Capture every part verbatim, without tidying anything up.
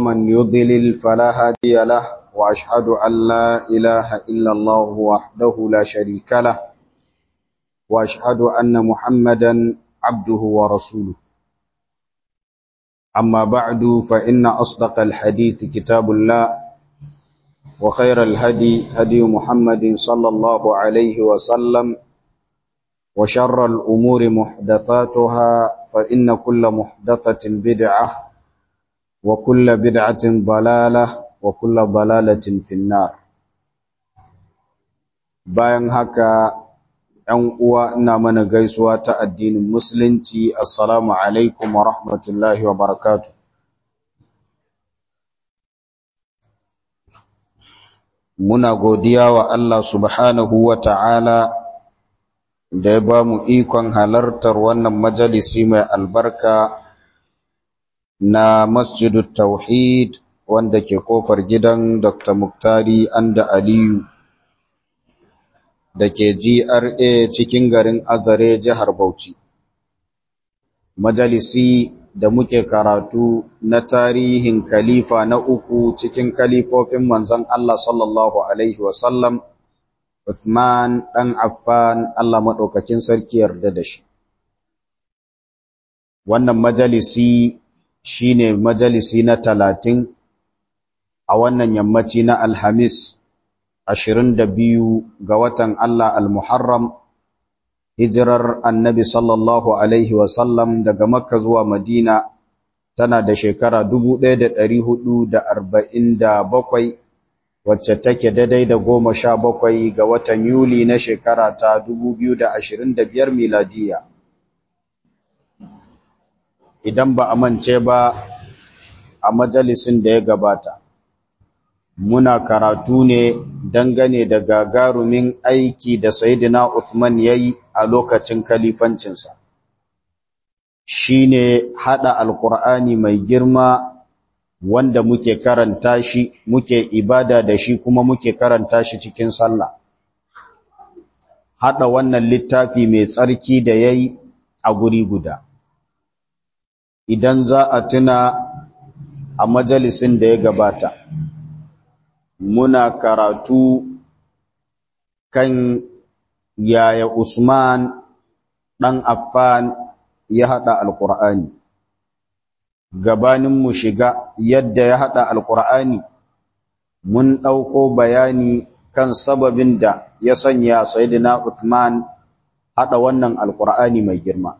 ومن يضلل فلا هادي له وأشهد أن لا إله إلا الله وحده لا شريك له وأشهد أن محمدا عبده ورسوله أما بعد فإن أصدق الحديث كتاب الله وخير الهدي هدي محمد صلى الله عليه وسلم وشر الأمور محدثاتها فإن كل محدثة بدعة وكل بدعة ضلالة وكل ضلالة في النار. bayan haka ‘yan uwa ina mana gaisuwa ta addinin musulunci, assalamu alaikum wa rahmatullahi wa barakatuh. Muna godiya wa Allah subhanahu wa ta'ala da ya ba mu ikon halartar wannan majalisi mai albarka na Masjidut Tauhid wanda ke kofar gidan Doctor Muktari Anda Aliyu da ke G R A cikin garin Azare, jihar Bauchi. Majalisi da muke karatu na tarihin khalifa na uku cikin khalifofin manzon Allah sallallahu alaihi wasallam, Uthman ɗan Affan, Allah maɗaukakin sarki yarda da shi. Wannan majalisi shine majalisi na talatin a wannan yammaci na Alhamis, ashirin da biyu ga watan Allah al-Muharram, hijirar annabi sallallahu alaihi wasallam daga Makka zuwa Madina tana da shekara dubu ɗaya da ɗari hudu da arba'in da bakwai, wacce take daidai da goma sha bakwai ga watan Yuli na shekara ta dubu biyu da ashirin da biyar miladiya. Idan ba a mance ba, a majalisin da ya gabata, muna karatu ne dangane da gagarumin aiki da Sayyidina Uthman yayi a lokacin kalifancinsa. Shine hada Alqur'ani mai girma wanda muke karanta shi, muke ibada da shi kuma muke karanta shi cikin sallah. Hada wannan littafi mai tsarki da yayi a guri guda. Idan za a tuna a majalisin da ya gabata, muna karatu kan yaya Usman ɗan Affan ya haɗa Alƙur'ani. Gabanin mu shiga yadda ya haɗa Alƙur'ani, mun ɗauko bayani kan sababin da ya sanya Sayyidina Uthman haɗa wannan Alƙur'ani mai girma.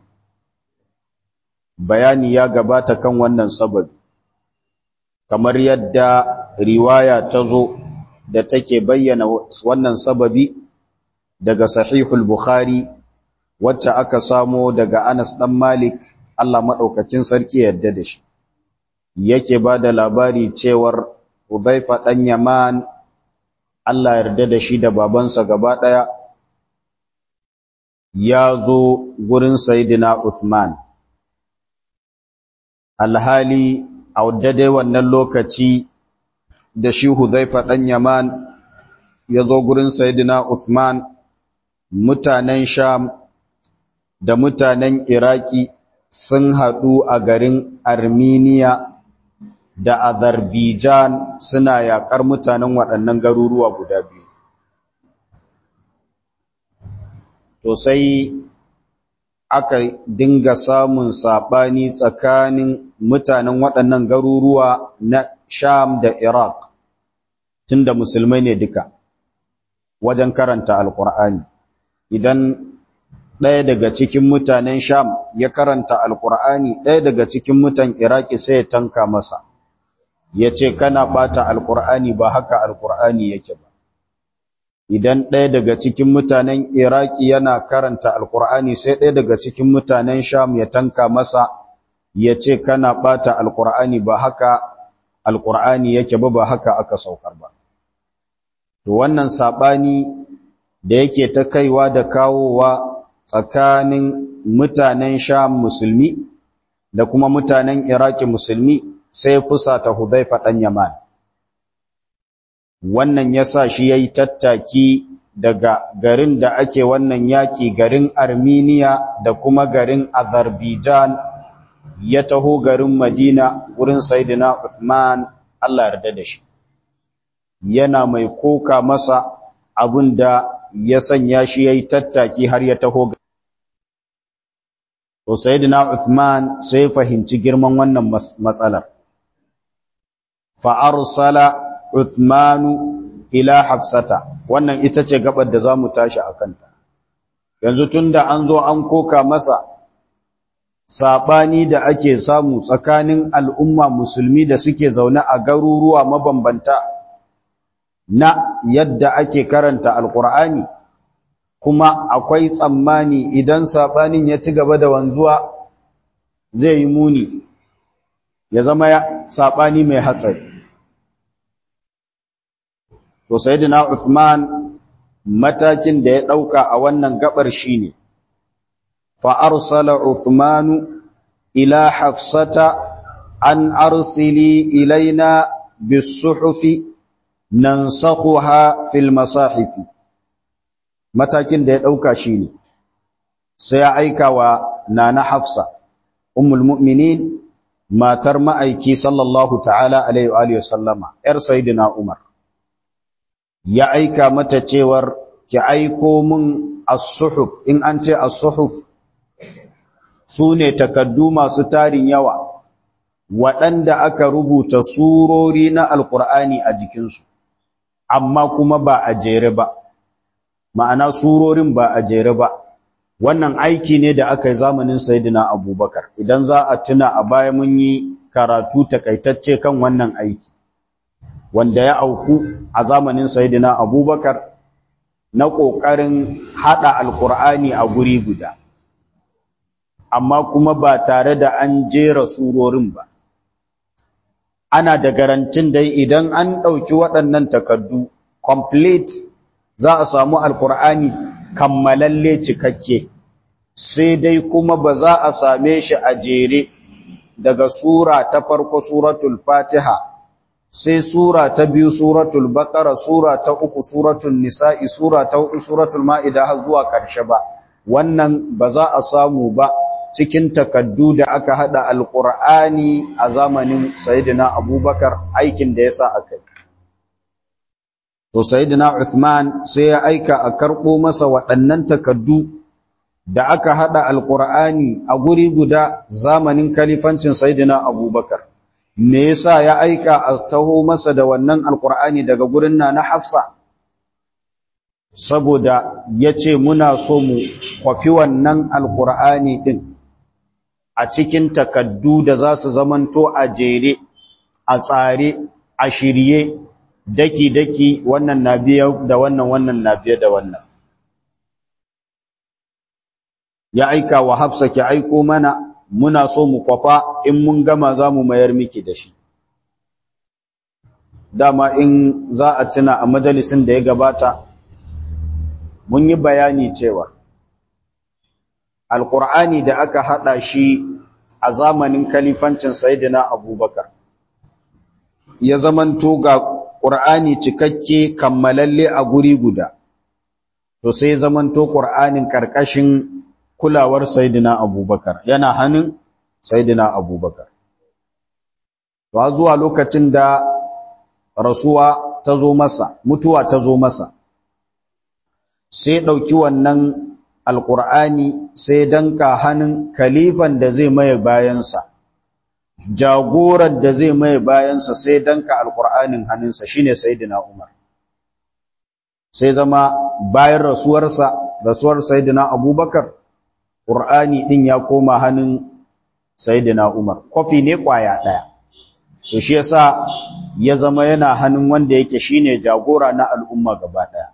Bayani ya gabata kan wannan sababi, kamar yadda riwaya ta zo da take bayyana wannan sababi daga Sahihul Bukhari wacce aka samo daga Anas dan Malik, Allah madaukakin sarki yarda da shi. Yake bada labari cewar Hudhaifa dan Yaman, Allah yarda da shi da babansa gaba daya, ya zo gurin Sayyidina Uthman. Alhali a daidai wannan lokaci da shi Hudhaifa ɗan Yaman ya zo gurin Sayyidina Uthman, mutanen Sham da mutanen Iraki sun haɗu a garin Armenia da Azerbaijan suna yaƙar mutanen waɗannan garuruwa guda biyu. To sai aka dinga samun saɓani tsakanin mutanen waɗannan garuruwa na Sham da Iraq, tunda musulmai ne duka, wajen karanta Alƙur'ani. Idan ɗaya daga cikin mutanen Sham ya karanta Alƙur'ani, ɗaya daga cikin mutan Iraki sai ya tanka masa, ya ce, kana ɓata Alƙur'ani, ba haka Alƙur'ani yake ba. Idan ɗaya daga cikin mutanen Iraki yana karanta Alƙur'ani, sai ɗaya daga cikin mutanen Sham ya tanka masa, ya ce, kana ɓata Alƙur'ani, ba haka Alƙur'ani yake ba, ba haka aka saukar ba. To wannan saɓani da yake ta kaiwa da kawowa tsakanin mutanen Sham musulmi da kuma mutanen Iraki musulmi sai fusata Hudhaifa ɗan Yaman. Wannan ya sa shi ya yi tattaki daga garin da ake wannan yaƙi, garin Armenia da kuma garin Azerbaijan, ya taho garin Madina wurin Sayyidina Uthman Allah yarda da shi yana mai koka masa abinda ya sanya shi yayi tattaki har ya taho to sayyidina Uthman sai fahimci girman wannan matsalar fa arsala Uthmanu ila Hafsata wannan ita ce gabar da zamu tashi akan ta yanzu tunda an zo an koka masa sabani da ake samu tsakanin al'umma musulmi da suke zaune a garuruwa mabambanta na yadda ake karanta alqur'ani kuma akwai tsammani idan sabanin ya ci gaba da wanzuwa zai yi muni ya zama ya sabani mai hatsari to sayyidina Uthman matakin da ya dauka a wannan gabar shine fa arsala Uthmanu ila Hafsata an arsili ilaina bis-suhufi nansakhuha fil masahif matakin da ya dauka shine sai ya aika wa nana Hafsa ummul mu'minin matar ma'aiki sallallahu ta'ala alaihi wa alihi wasallama yar sayyidina Umar ya aika mata cewar ki aiko mun as-suhuf in an ce as-suhuf sune takaddu masu tarin yawa waɗanda aka rubuta surori na alqur'ani a jikinsu amma kuma ba a jere ba ma'ana surorin ba a jere ba wannan aiki ne da aka yi zamanin sayyidina Abubakar idan za a tuna a baya mun yi karatu takaitacce kan wannan aiki wanda ya auku a zamanin sayyidina Abubakar na kokarin hada alqur'ani a guri guda amma kuma ba tare da an jera surorin ba ana da garantin dai idan an dauki waɗannan takaddu complete za a samu alqur'ani kammalalle cikakke sai dai kuma ba za a same shi a jere daga sura ta farko suratul Fatiha sai sura ta biyu suratul Baqara sura ta uku suratul Nisa'i sura ta hudu suratul Ma'ida har zuwa ƙarshe ba wannan ba za a samu ba cikin takaddu da aka hada alqur'ani a zamanin sayyidina Abubakar aikin da yasa aka yi to sayyidina Uthman sai ya aika a karbo masa waɗannan takaddu da aka hada alqur'ani a guri guda zamanin kalifancin sayyidina Abubakar me yasa ya aika a taho masa da wannan alqur'ani daga gurin na Hafsa saboda yace muna so mu kwafi wannan alqur'ani din a cikin takaddu da za su zamanto a jere a tsare a shirye daki daki wannan na biya da wannan wannan na biya da wannan ya aika wa Hafsa ki aiko mana muna so mu kwafa in mun gama za mu mayar miki da shi dama in za a tuna a majalisin da ya gabata mun yi bayani cewa alqur'ani da aka hada shi a zamanin kalifancin sayyidina Abubakar ya zamanto ga qur'ani cikakke kammalalle a guri guda to sai zamanto qur'anin karkashin kulawar sayyidina Abubakar yana hannun sayyidina Abubakar to zuwa lokacin da rasuwa ta zo masa mutuwa ta zo masa sai dauki wannan alqur'ani sai danka hannun khalifan da zai maye bayansa jagoran da zai maye bayansa sai danka alqur'anin hannunsa shine sayyidina Umar sai zama bayan rasuwarsa rasuwar sayyidina Abubakar Qur'ani din ya koma hannun Sayyidina Umar kofi ne kwaya daya to shi yasa ya zama yana hannun wanda yake shine jagora na al'umma gaba daya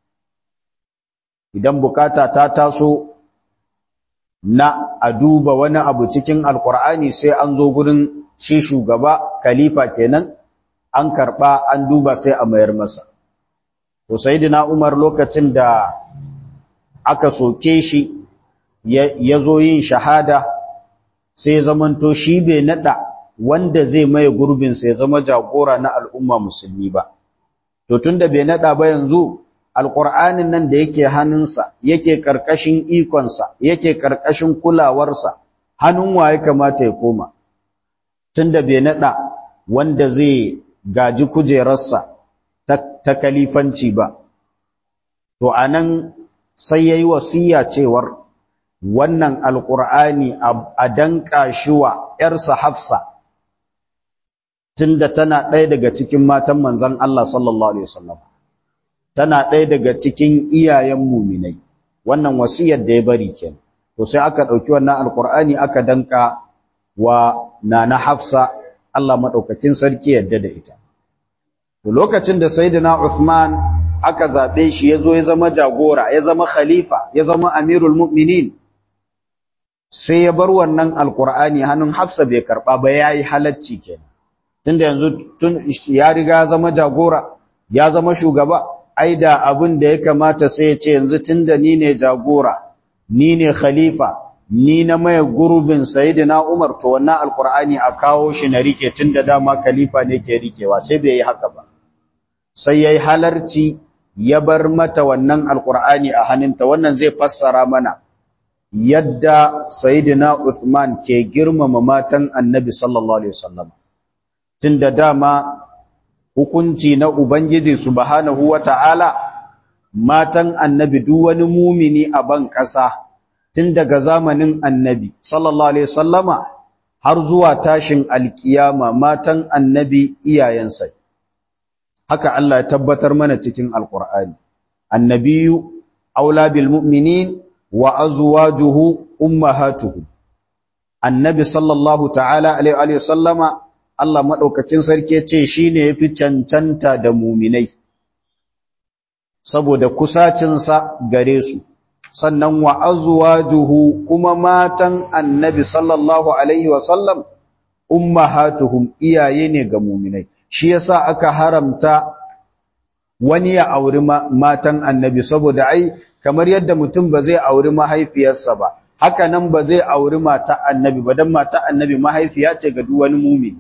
idan bukata ta taso na a duba wani abu cikin alqur'ani sai an zo gurin shi shugaba khalifa kenan an karba an duba sai a mayar masa to Sayyidina Umar lokacin da aka soke shi ya zo yin shahada sai zamanto shi bai nada wanda zai maye gurbin sai zama jagora na al'umma musulmi ba to tunda bai nada ba yanzu alqur'anin nan da yake hannunsa yake karkashin ikonsa yake karkashin kulawarsa hannun waye kamata ya koma tunda bai nada wanda zai gaji kujerarsa ta, ta kalifanci ba. To anan sai yayi wasiya cewar wannan alqur'ani a danka shi wa yarsa Hafsa tunda tana ɗaya daga cikin matan manzon Allah sallallahu alaihi wasallam, tana ɗaya daga cikin iyayen mu'minai. Wannan wasiyar da ya bari kenan. To sai aka dauki wannan alqur'ani aka danka wa nana Hafsa, Allah madaukakin sarki yadda da ita. To lokacin da sayyidina Uthman aka zabe shi yazo ya zama jagora, ya zama khalifa, ya zama amirul mu'minin, sai ya bar wannan alqur'ani hannun Hafsa bai karba ba, yayi halacci kenan. Tunda yanzu tun ya riga zama jagora, ya zama shugaba, ai da abin da ya kamata sai ya ce yanzu tunda ni ne jagora, ni ne khalifa, ni na mai gurbin sayyidina Umar, to wannan alqur'ani a kawo shi na rike tunda dama khalifa ne ke rikewa. Sai bai yi haka ba, sai yayi halarci ya bar mata wannan alqur'ani a hannunta. Wannan zai fassara mana yadda sayyidina Uthman ke girmama matan Annabi sallallahu alaihi wasallam. Tunda dama hukunci na Ubangiji subhanahu wata'ala, matan Annabi duk wani mumini a ban ƙasa tun daga zamanin Annabi sallallahu alaihi wasallama har zuwa tashin alkiyama, matan Annabi iyayensa. Haka Allah ya tabbatar mana cikin Alƙur'ani. Annabiyyu aula bil mu'minin wa azwajuhu ummahatuhum. Annabi sallallahu ta'ala alaihi wasallama, Allah madaukakin sarki ce shine yafi cancanta da mu'minai saboda kusacinsa gare su. Sannan wa azwajuhu, kuma matan Annabi sallallahu alaihi wasallam, ummahatuhum, iyaye ne ga mu'minai. Shi yasa aka haramta wani ya auri matan Annabi, saboda ai kamar yadda mutum ba zai auri mahaifiyarsa ba, haka nan ba zai auri mata Annabi ba, dan mata Annabi mahaifiya ce ga duk wani mu'mini.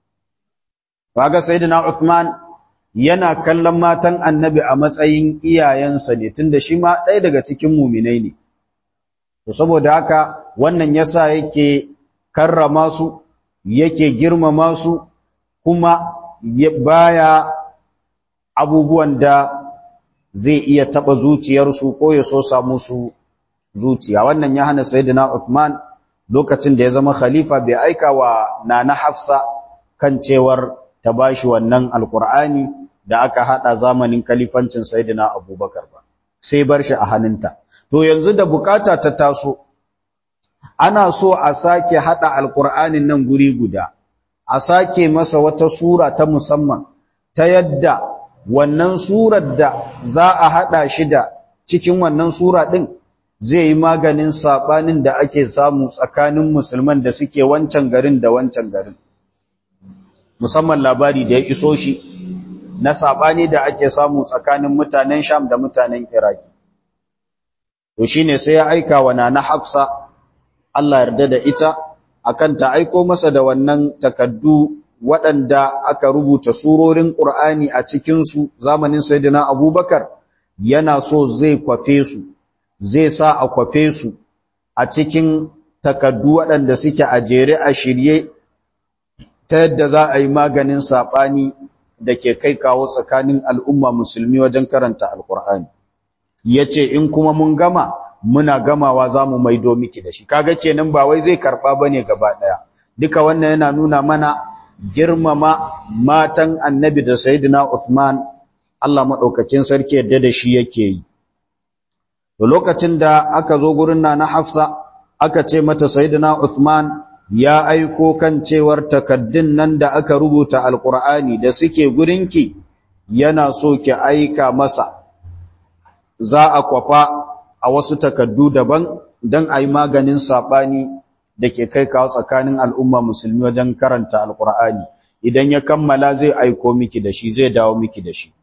Kaga sayyidina Uthman yana kallon matan Annabi a matsayin iyayensa ne, tunda shi ma ɗaya daga cikin mu'minai ne. To saboda haka wannan yasa yake karrama su, yake girmama su, kuma baya abubuwan da zai iya taba zuciyarsu ko ya so samu su zuciya. Wannan ya hana sayyidina Uthman lokacin da ya zama khalifa bai aika wa nana Hafsa kan cewar ta bashi wannan alqur'ani da aka hada zamanin khalifancin sayyidina Abubakar ba, sai bar shi a hannunta. To yanzu da bukata ta taso, ana so a sake hada alqur'anin nan guri guda, a sake masa wata sura ta musamman, ta yadda wannan surar da za a hada shi da cikin wannan sura din zai yi maganin sabanin da ake samu tsakanin musulman da suke wancan garin da wancan garin. Musamman labari da ya iso shi na sabani da ake samu tsakanin mutanen Sham da mutanen Iraki. To shine sai ya aika wa nana Hafsa, Allah yarda da ita, akan ta aiko masa da wannan takaddu waɗanda aka rubuta surorin Qur'ani a cikin su zamanin Sayyidina Abubakar. Yana so zai kwafe su, zai sa a kwafe su a cikin takaddu waɗanda suke a jere a shirye, ta yadda za a yi maganin saɓani da ke kai kawo tsakanin al'umma musulmi wajen karanta Alƙur'ani. Ya ce, in kuma mun gama, muna gamawa za mu maido miki da shi. Kaga kenan ba wai zai karɓa ba ne gaba ɗaya. Duka wannan yana nuna mana girmama matan Annabi da Sayyidina Uthman, Allah maɗaukakin sarki yadda da shi yake yi. Da lokacin da aka zo gurin na Hafsa, aka ce mata Sayyidina Uthman ya aiko kan cewar takaddun nan da aka rubuta Alƙur'ani da suke gurinki, yana so ki aika masa, za a kwafa a wasu takaddu daban don a yi maganin saɓani da ke kai kawo tsakanin al'umma musulmi wajen karanta Alƙur'ani. Idan ya kammala zai aiko miki da shi, zai dawo miki da shi.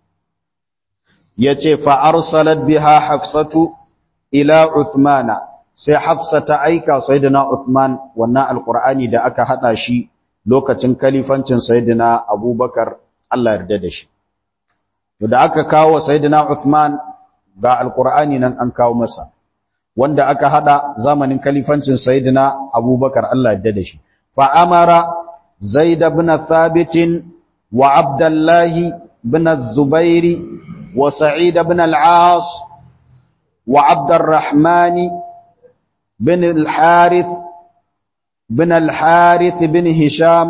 Ya ce, fa'arsalat biha Hafsatu ila Uthmana, sai Hafsa ta aika Sayyidina Uthman wannan Alƙur'ani da aka haɗa shi lokacin kalifancin Sayyidina Abubakar, Allah yarda da shi. To da aka kawo Sayyidina Uthman ga Alƙur'ani nan an kawo masa, wanda aka haɗa zamanin kalifancin Sayyidina Abubakar, Allah yarda da shi. Fa amara Zaid ibn Thabit وعبد الله بن الزبير وسعيد بن العاص وعبد الرحمن بن الحارث بن الحارث بن هشام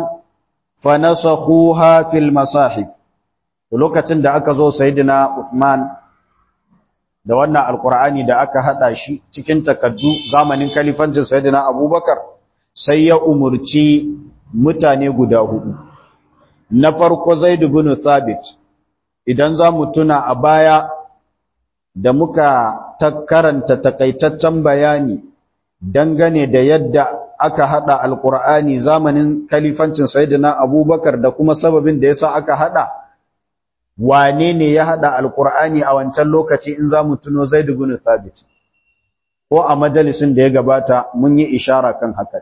فنسخوها في المصاحف. lokacin da aka zo sayyidina Uthman da wannan alqur'ani da aka hada shi cikin takaddu zamanin kalifancin sayyidina Abubakar, sai ya umurci mutane guda hudu. Na farko Zaid ibn Thabit, idan za mu tuna a baya da muka ta karanta takaitaccen bayani dangane da yadda aka hada alqur'ani zamanin kalifancin sayyidina Abubakar da kuma sababin da yasa aka hada, wane ne ya hada alqur'ani a wancan lokaci in zamu tuno Zaid ibn Thabit, ko a majalisin da ya gabata mun yi ishara kan haka.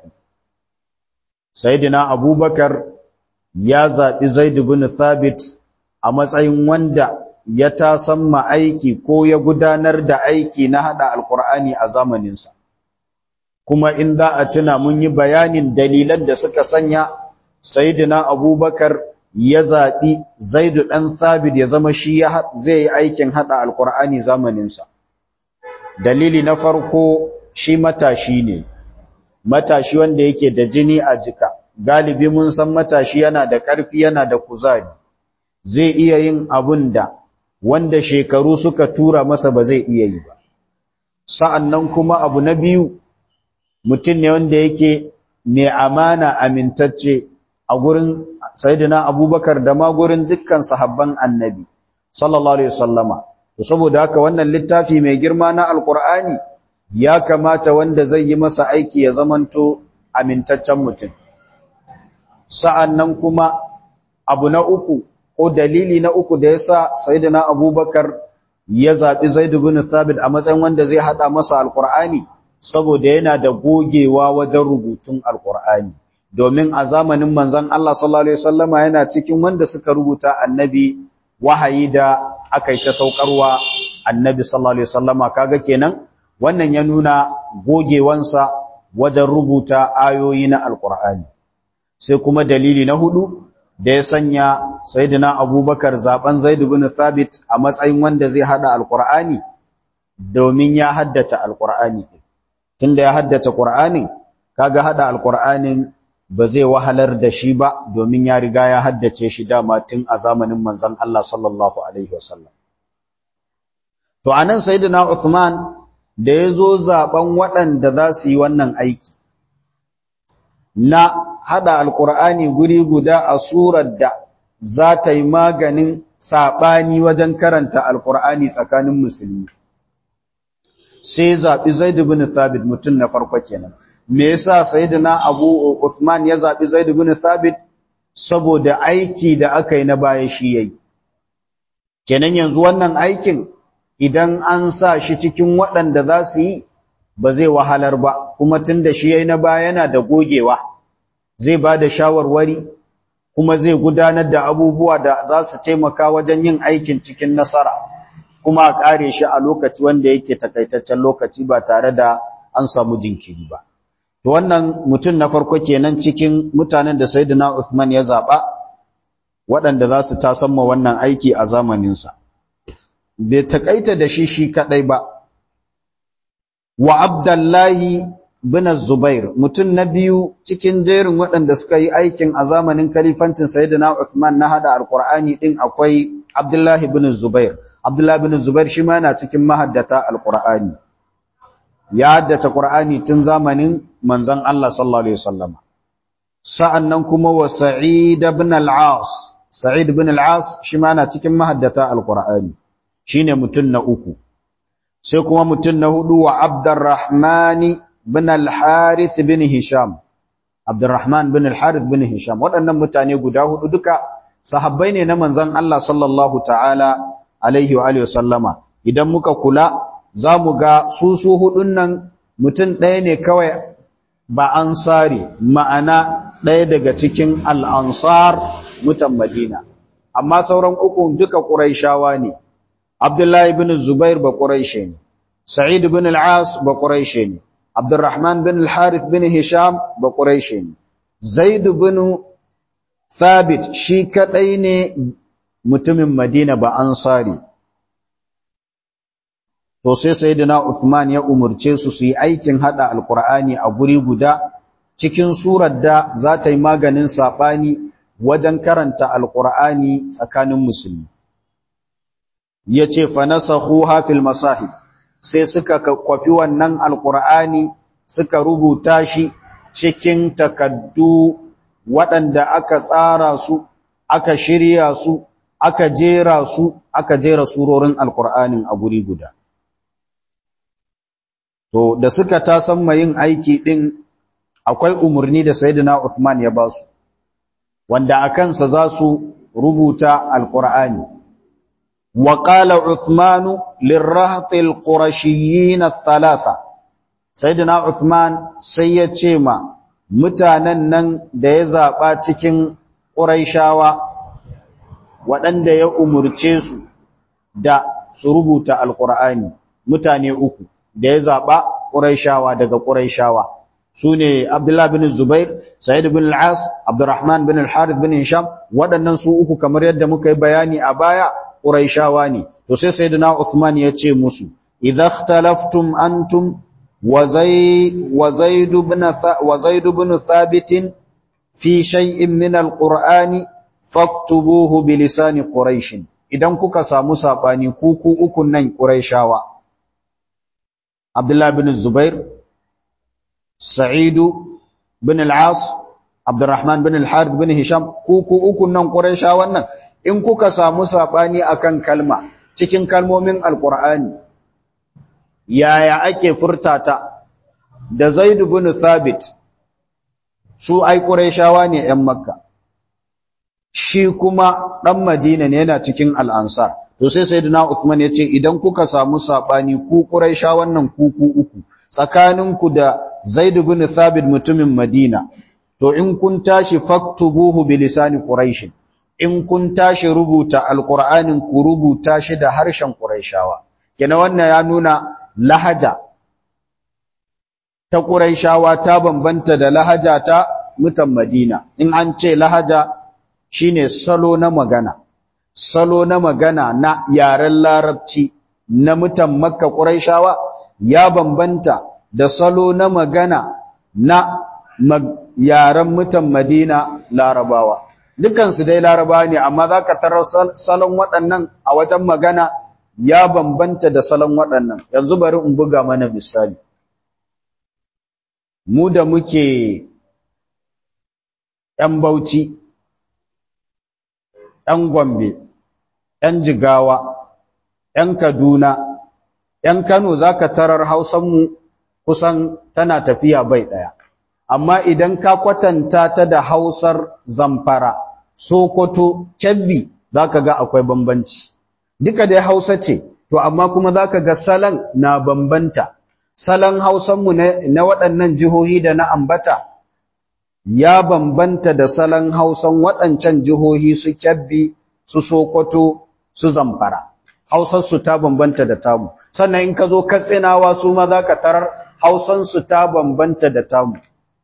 Sayyidina Abubakar ya zabi Zaid ibn Thabit a matsayin wanda ya tasamma aiki ko ya gudanar da aiki na hada alqur'ani a zamaninsa. Kuma in za a tuna mun yi bayanin dalilan da suka sanya Sayyidina Abubakar ya zaɓi Zaid ɗan Thabit ya zama shi zai yi aikin haɗa Alƙur'ani zamaninsa. Dalili na farko, shi matashi ne, matashi wanda yake da jini a jika. Galibi mun san matashi yana da ƙarfi, yana da kuzari, zai iya yin abun da wanda shekaru suka tura masa ba zai iya yi ba. Sa'annan kuma abu na biyu, mutum ne wanda yake mai amana, amintacce a gurin Sayyidina Abubakar da ma gurin dukkan sahabban Annabi sallallahu alaihi wasallama. Saboda haka wannan littafi mai girma na Alqur'ani ya kamata wanda zai yi masa aiki ya zamanto amintaccen mutum. Sa'annan kuma abu na uku ko dalili na uku da yasa Sayyidina Abubakar ya zabi Zaid ibn Thabit a matsayin wanda zai hada masa Alqur'ani, saboda yana da gogewa wajen rubutun Alƙur'ani, domin a zamanin manzon Allah sallallahu alaihi wasallama yana cikin wanda suka rubuta annabi wahayi da aka yi ta saukarwa annabi sallallahu alaihi wasallama. Kaga kenan wannan ya nuna gogewansa wajen rubuta ayoyi na Alƙur'ani. Sai kuma dalili na hudu da ya sanya Sayyidina Abubakar zaben Zaid ibn Thabit a matsayin wanda zai hada Alƙur'ani, domin ya haddace Alƙur'ani. Tunda ya haddace Qur'anin, kaga hada Alqur'anin ba zai wahalar da shi ba, domin ya riga ya haddace shi dama tun a zamanin manzon Allah sallallahu alaihi wasallam. To anan Sayyidina Uthman da yazo zaben waɗanda za su yi wannan aiki na hada Alqur'ani guri guda a surar da za ta yi maganin sabani wajen karanta Alqur'ani tsakanin musulmi, sai zaɓi Zaid ibn Thabit, mutum na farko kenan. Me yasa Sayyidina Abu Uthman ya zaɓi Zaid ibn Thabit? Saboda aiki da aka yi na baya shi yayi. Kenan yanzu wannan aikin idan an sa shi cikin waɗanda za su yi ba zai wahalar ba, kuma tunda shi yayi na baya yana da gogewa, zai ba da shawarwari kuma zai gudanar da abubuwa da za su taimaka wajen yin aikin cikin nasara, kuma a ƙare shi a lokaci wanda yake takaitaccen lokaci ba tare da an samu jinkiri ba. To wannan mutum na farko kenan cikin mutanen da Sayyidina Uthman ya zaɓa waɗanda za su tasamma wannan aiki a zamaninsa. Bai takaita da shi shi kaɗai ba. Wa Abdullahi bin Zubair, mutum na biyu cikin jerin waɗanda suka yi aikin a zamanin kalifancin Sayyidina Uthman na hada Alƙur'ani ɗin akwai Abdullahi bin Zubair. Abdullahi bin Zubair shi ma yana cikin mahaddata Alƙur'ani. Ya haddata Qur'ani tun zamanin manzon Allah sallallahu alaihi wasallam. Sa'annan kuma wa Sa'id ibn al-As, Sa'id ibn al-As shi ma yana cikin mahaddata Alƙur'ani. Shine mutum na uku. Sai kuma mutum na hudu wa Abdurrahman bin al-Harith bin Hisham. Abdurrahman bin al-Harith bin Hisham. Waɗannan mutane guda hudu duka sahabbai ne na manzon Allah sallallahu ta'ala alaihi wa alihi wasallama. Idan muka kula za mu ga su su hudun nan mutum ɗaya ne kawai ba ansari, ma'ana ɗaya daga cikin al'ansar mutan Madina, amma sauran uku duka Qurayshawa ne. Abdullahi bin Zubair ba Qurayshi ne, Sa'id bin al-As ba Qurayshi ne, Abdurrahman bin al-Harith bin Hisham ba Qurayshi ne, Zaid bin Thabit shi kadai ne mutumin Madina ba ansari. To sai sayyidina Uthman ya umurce su su yi aikin hada alqur'ani a guri guda cikin surar da za ta yi maganin sabani wajen karanta alqur'ani tsakanin musulmi. Yace fa nasakhuha fil masahib, sai suka kwafi wannan alqur'ani suka rubuta shi cikin takaddu waɗanda aka tsara su, aka shirya su, aka jera su, aka jera surorin alqur'anin a guri guda. To da suka tasan yin aiki din akwai umurni da sayyidina Uthman ya ba su, wanda a kansa za su rubuta alqur'ani. Wa qala Uthman lirrahti alqurashiyyin athalatha, sayyidina Uthman sai ya ce ma mutanen nan da ya zaba cikin Quraishawa waɗanda ya umurce su da su rubuta alqur'ani, mutane uku da ya zaɓa Quraishawa daga Quraishawa sune Abdullah bin Zubair, Sa'id bin al-As, Abdurrahman bin al-Harith bin Hisham. Waɗannan su uku kamar yadda muka yi bayani a baya Quraishawa ne. To sai Sayyidina Uthman ya ce musu, idza ikhtalaftum antum wa Zayd wa Zaid ibn wa Zaid ibn Thabit fi shay'in min al-Qur'ani faktubuhu bi lisani Quraish. Idan kuka samu sabani ku ku ukun nan Quraishawa, Abdullah bin Zubair, Sa'id bin al-As, Abdurrahman bin al-Harith bin Hisham, ku ku ukun nan Quraisha wannan in kuka samu sabani akan kalma cikin kalmomin Al-Qur'ani, yaya ake furtata? Da Zaid bin Thabit, su ai Quraishawa ne ƴan Makka, shi kuma ɗan Madina ne, yana cikin al-Ansar. To sai sayyidina Uthman ya ce idan kuka samu sabani ku Quraisha wannan ku ku uku tsakaninku da Zaid ibn Thabit mutumin Madina, to in kun tashi faktubuhu bi lisani Quraish, in kun tashi rubuta alqur'anin ku rubuta shi da harshen Quraishawa. Kina wannan ya nuna lahaja ta Quraishawa ta bambanta da lahaja ta mutan Madina. In an ce lahaja shine salo na magana, salo na magana na yaren Larabci na mutan Makka Quraishawa ya bambanta da salo na magana na yaren mutan Madina Larabawa. Dukansu dai Larabawa ne, amma zaka tarar salon waɗannan a wajen magana ya bambanta da salon waɗannan. Yanzu bari in buga mana misali. Mu da muke ‘yan Bauchi, ‘yan Gombe, ‘yan Jigawa, ‘yan Kaduna, ‘yan Kano, za ka tarar Hausanmu kusan tana tafiya bai ɗaya. Amma idan ka kwatanta ta da Hausar Zamfara, Sokoto, Kebbi, za ka ga akwai bambanci. Duka dai Hausa ce, to amma kuma za ka ga salon na bambanta. Salon Hausanmu na waɗannan jihohi da na ambata ya bambanta da salon Hausan waɗancan jihohi su Kebbi, su Sokoto, su Zamfara. Hausarsu ta bambanta da tamu. Sannan in ka zo Katsinawa su ma za ka tarar Hausansu ta bambanta da tamu.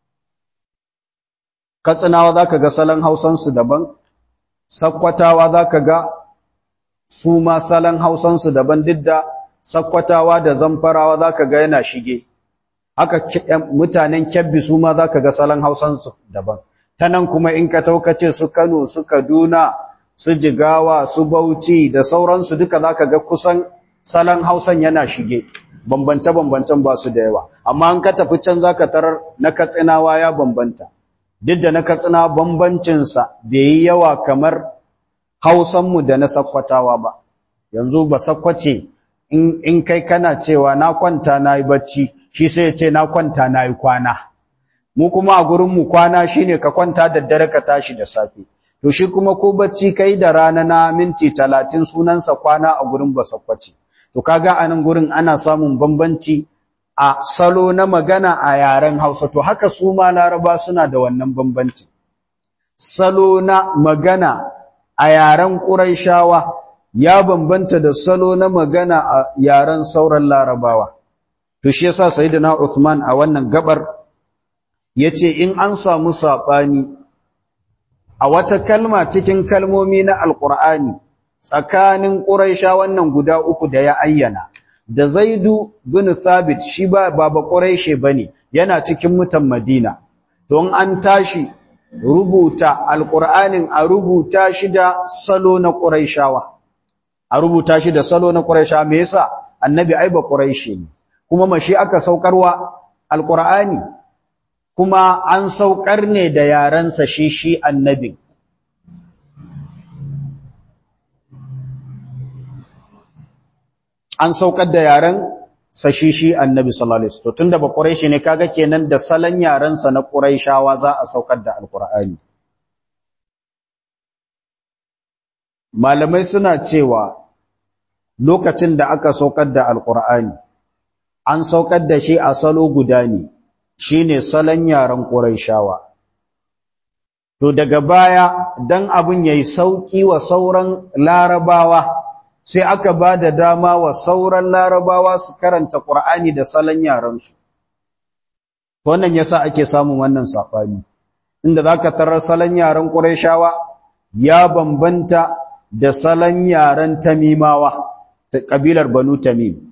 Katsinawa za ka ga salon Hausansu daban, Sakkwatawa za ka ga su ma salon Hausansu daban, duk da Sakkwatawa da Zamfarawa za ka ga yana shige. Haka mutanen Kebbi su ma za ka ga salon Hausansu daban. Ta nan kuma in ka taukace su Kano, su Kaduna, su Jigawa, su Bauchi da sauransu duka za ka ga kusan salon Hausan yana shige. Bambance-bambancen ba su da yawa. Amma an ka tafi can za ka tarar na Katsinawa ya bambanta. Duk da na Katsina bambancinsa bai yi yawa kamar Hausanmu da na Sakkwatawa ba. Yanzu ba Sakkwace in, in kai kana cewa na kwanta na yi bacci, shi sai ya ce na kwanta na yi kwana. Mu kuma a gurinmu kwana shi ne ka kwanta da dare ka tashi da safe. To shi kuma ko bacci kai da rana na minti talatin sunansa kwana a gurin ba Sakkwace. To kaga a nan gurin ana samun bambanci a salo na magana a yaren Hausa. To haka su ma Laraba suna da wannan bambanci. Salo na magana a yaren Quraishawa ya bambanta da salo na magana a yaren sauran Larabawa. To shi yasa Sayyidina Uthman a wannan gabar yace in an samu sabani a wata kalma cikin kalmomi na alqur'ani tsakanin quraisha wannan guda uku da ya ayyana da Zaidu bin Thabit shi ba baba quraishi bane yana cikin mutan Madina don an tashi rubuta alqur'anin a rubuta shi da salo na quraishawa a rubuta shi da salo na quraisha me yasa annabi ai ba quraishi ne kuma mashi aka saukarwa alqur'ani kuma an saukar ne da yarensa shi shi annabi an saukar da yaren sa shi shi annabi sallallahu alaihi wasallam tunda ba quraishi ne kaga kenan da salan yarensa na quraishawa za a saukar da alqur'ani malamai suna cewa lokacin da aka saukar da alqur'ani an saukar da shi a salo guda ne shine salan yaren quraishawa to daga baya dan abun yayi sauki wa sauran larabawa sai aka ba da dama wa sauran larabawa su karanta Qur'ani da salon yarensu. Wannan yasa ake samun wannan saɓani, inda za ka tarar salon yaren Qurayshawa ya bambanta da salon yaren Tamimawa, ta ƙabilar Banu Tamim.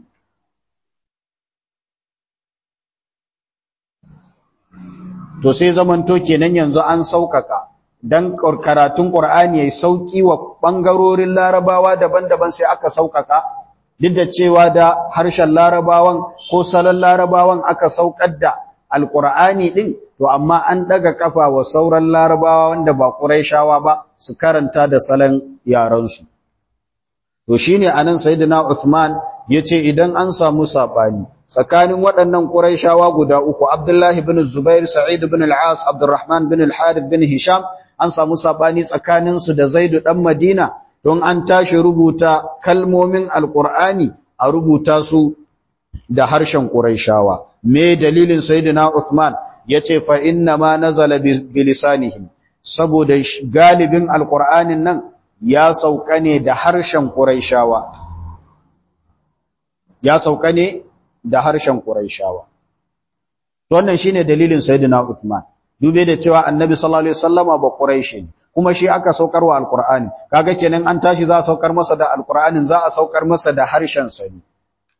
To sai zamanto kenan yanzu an sauƙaƙa. Dan karatun Qur'ani yayi sauki wa bangarorin Larabawa daban-daban sai aka saukaka duk da cewa da harshen Larabawan ko salon Larabawan aka saukar da Alqur'ani din to amma an daga kafa wa sauran Larabawa wanda ba Qurayshawa ba su karanta da salon yaran su to shine anan Sayyidina Uthman yace idan an samu sabani tsakanin waɗannan Qurayshawa guda uku Abdullah ibn Zubair Sa'id ibn al-As Abdurrahman ibn al-Harith ibn Hisham an samu sabani tsakaninsu da Zaidu dan Madina don an tashi rubuta kalmomin alqur'ani a rubuta su da harshen Qurayshawa me dalilin Sayyidina Uthman yace fa inna ma nazala bi lisanihim saboda galibin alqur'anin nan ya sauka ne da harshen Qurayshawa ya sauka ne da harshen Qurayshawa to wannan shine dalilin Sayyidina Uthman dube da cewa annabi sallallahu alaihi wasallama ba quraishi ne kuma shi aka saukarwa alqur'ani kaga kenan an tashi za a saukar masa da alqur'anin za a saukar masa da harshen sa ne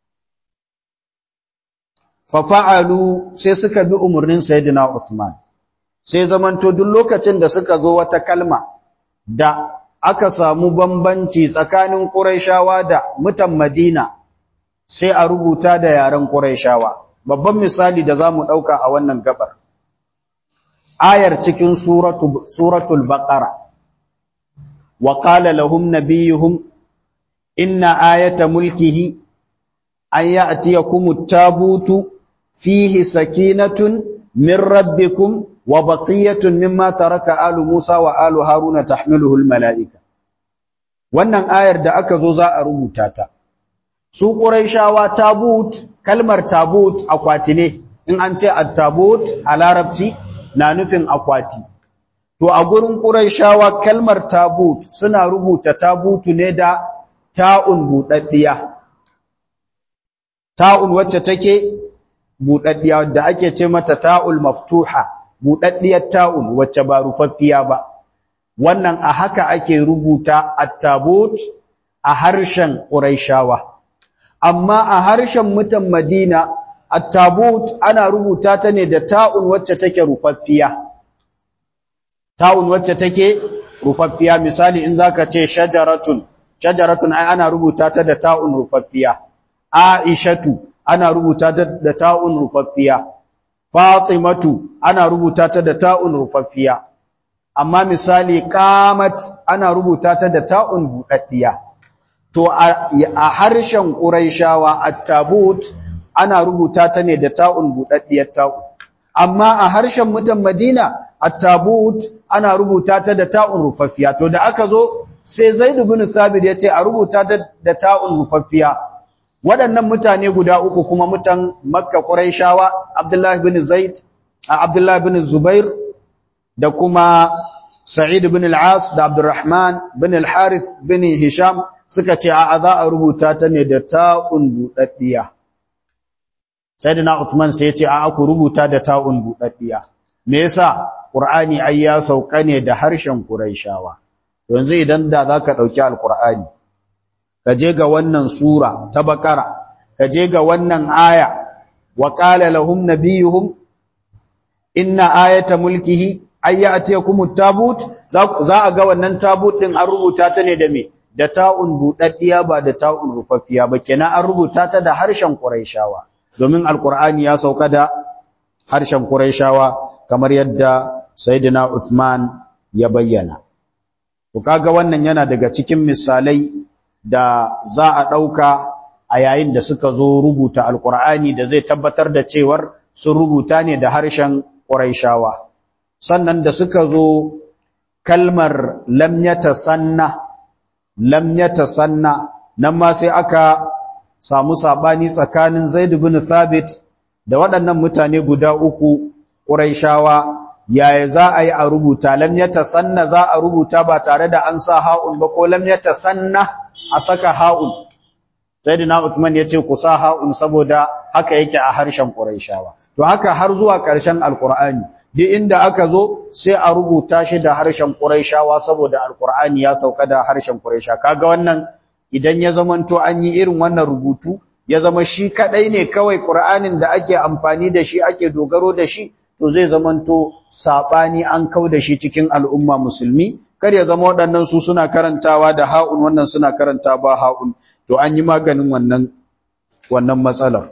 fa fa'alu sai suka bi umurnin sayyidina Uthman sai zamanto duk lokacin da suka zo wata kalma da aka samu bambanci tsakanin quraishawa da mutan Madina sai a rubuta da yaren quraishawa babban misali da zamu dauka a wannan gabar ayar cikin suratu suratul baqara wa qala lahum nabiyuhum inna ayata mulkihi an ya'tiyakumut tabutu fihi sakinatun min rabbikum wa baqiyatun mimma taraka alu Musa wa alu Haruna tahmiluhu almalaika wannan ayar da aka zo za a rubuta ta su quraishawa tabut kalmar tabut akwati ne in an ce at-tabut a larabci na nufin akwati to a gurin Qurayshawa kalmar tabut suna rubuta tabutu ne da ta'un budaddiya ta'un wacce take budaddiya da ake ce mata ta'ul maftuha budaddiyar ta'un wacce ba rufaffiya ba wannan a haka ake rubuta at-tabut a harshen Qurayshawa amma a harshen mutan Madina at-tabut ana rubuta ta ne da ta'un wacce take rufaffiya ta'un wacce take rufaffiya misali in zaka ce shajaratun shajaratun ai ana rubuta ta da ta'un rufaffiya aishatu ana rubuta ta da ta'un rufaffiya fatimatu ana rubuta ta da ta'un rufaffiya amma misali qamat ana rubuta ta da ta'un budaddiya to a harshen quraishawa at-tabut ana rubuta ta ne da ta'un budaddiyar ta'u amma a harshen mutan Madina at-tabut ana rubuta ta da ta'un rufaffiya to da aka zo sai Zaid ibn Thabit yace a rubuta ta da ta'un rufaffiya waɗannan mutane guda uku kuma mutan Makka Quraishawa Abdullah ibn Zaid Abdullah ibn Zubair da kuma Sa'id ibn al-As da Abdurrahman ibn al-Harith ibn Hisham suka ce a za a rubuta ta ne da ta'un budaddiya Sayyidina Uthman sai ya ce a ku rubuta da ta'un budaddiya me yasa Qur'ani ai ya sauka ne da harshen Quraishawa yanzu idan da zaka dauki alqur'ani ka je ga wannan sura ta Baqara ka je ga wannan aya wa qala lahum nabiyuhum inna ayata mulkihi ayyatiyakumut tabut za a ga wannan tabut din an rubuta ta ne da me da ta'un budaddiya ba da ta'un rufaffiya ba kenan an rubuta ta da harshen Quraishawa domin alqur'ani ya sauka da harshen Quraishawa kamar yadda sayyidina Uthman ya bayyana to kaga wannan yana daga cikin misalai da za a dauka a yayin da suka zo rubuta alqur'ani da zai tabbatar da cewar sun rubuta ne da harshen Quraishawa sannan da suka zo kalmar lam yatasanna lam yatasanna nan ma sai aka samu sabani tsakanin Zaid ibn Thabit da waɗannan mutane guda uku Quraishawa yaya za a yi a rubuta lam yatasanna za a rubuta ba tare da an sa ha'un ba ko lam yatasanna a saka ha'un Sayyidina Uthman yace ku sa ha'un saboda haka yake a harshen Quraishawa to haka har zuwa ƙarshen Alƙur'ani duk inda aka zo sai a rubuta shi da harshen Quraishawa saboda Alƙur'ani ya sauka da harshen Quraisha kaga wannan idan ya zamanto an yi irin wannan rubutu ya zama shi kadai ne kawai Qur'anin da ake amfani da shi ake dogaro da shi to zai zamanto sabani an kauda shi cikin al'umma musulmi kar ya zama waɗannan su suna karantawa da ha'un wannan suna karanta ba ha'un to an yi maganin wannan wannan matsalar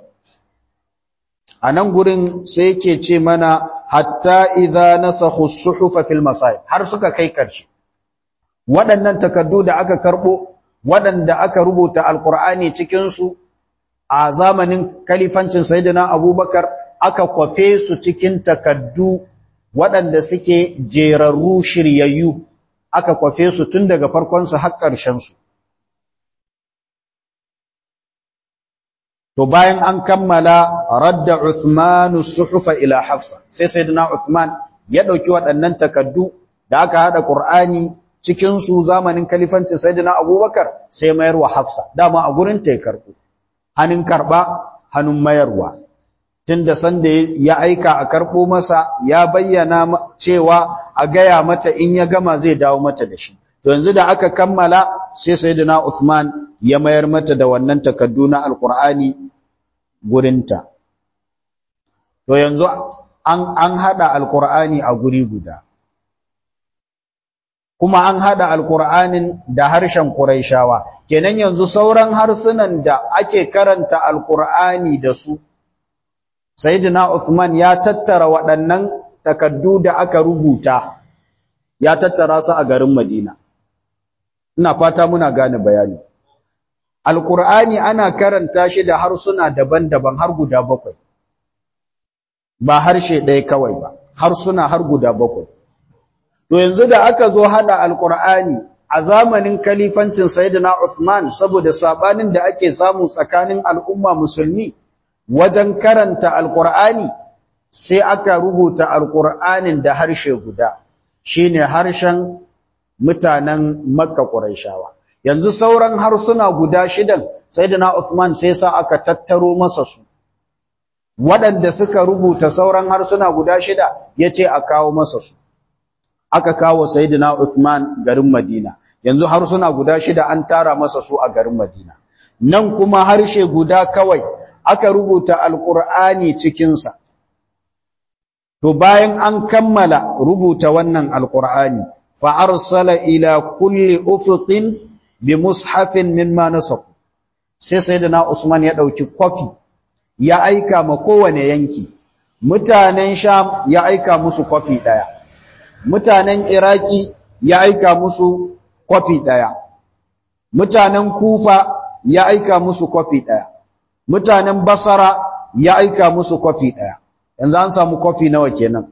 anan gurin sai yake ce mana hatta idza nasakhu as-suhufa fil masahib har suka kai karshe waɗannan takaddu da aka karbo waɗanda aka rubuta alqur'ani cikin su a zamanin kalifancin sayyidina abubakar aka kwafe su cikin takaddu waɗanda suke jerarru shiryayyu aka kwafe su tun daga farkon su har ƙarshen su to bayan an kammala radda Uthman as-suhufa ila Hafsa sai sayyidina Uthman ya dauki waɗannan takaddu da aka hada Qur'ani cikin su zamanin kalifancin sayyidina Abubakar sai mayarwa Hafsa dama a gurin ta ya karbo hannun karba hannun mayarwa tunda sanda ya aika a karbo masa ya bayyana cewa a gaya mata in ya gama zai dawo mata da shi to yanzu da aka kammala sai sayyidina Uthman ya mayar mata da wannan takaddu na alqur'ani gurinta to yanzu an an hada alqur'ani a guri guda kuma an hada alqur'anin da harshen quraishawa kenan yanzu sauran harsunan da ake karanta alqur'ani da su sayyidina Uthman ya tattara waɗannan takaddu da aka rubuta ya tattara su a garin Madina ina fata muna gane bayani Alƙur'ani ana karanta shi da harsuna daban-daban har guda bakwai ba harshe ɗaya kawai ba harsuna har guda bakwai to yanzu da aka zo hada Alƙur'ani a zamanin kalifancin Sayyidina Uthman saboda sabanin da ake samu tsakanin al'umma musulmi wajen karanta Alƙur'ani sai aka rubuta Alƙur'anin da harshe guda shine harshen mutanen Makka Qurayshawa yanzu sauran harsuna guda shidan sayyidina Uthman sai sa aka tattaro masa su waɗanda suka rubuta sauran harsuna guda shida yace a kawo masa su aka kawo sayyidina Uthman garin Madina yanzu harsuna guda shida an tara masa su a garin Madina nan kuma harshe guda kawai aka rubuta alqur'ani cikin sa to bayan an kammala rubuta wannan alqur'ani fa arsala ila kulli ufuqin bi mushafin mimma nasaq sai sayyidina Usman ya dauki kofi ya aika ma kowane yanki mutanen Sham ya aika musu kofi daya mutanen Iraki ya aika musu kofi daya mutanen Kufa ya aika musu kofi daya mutanen Basra ya aika musu kofi daya yanzu an samu kofi nawa kenan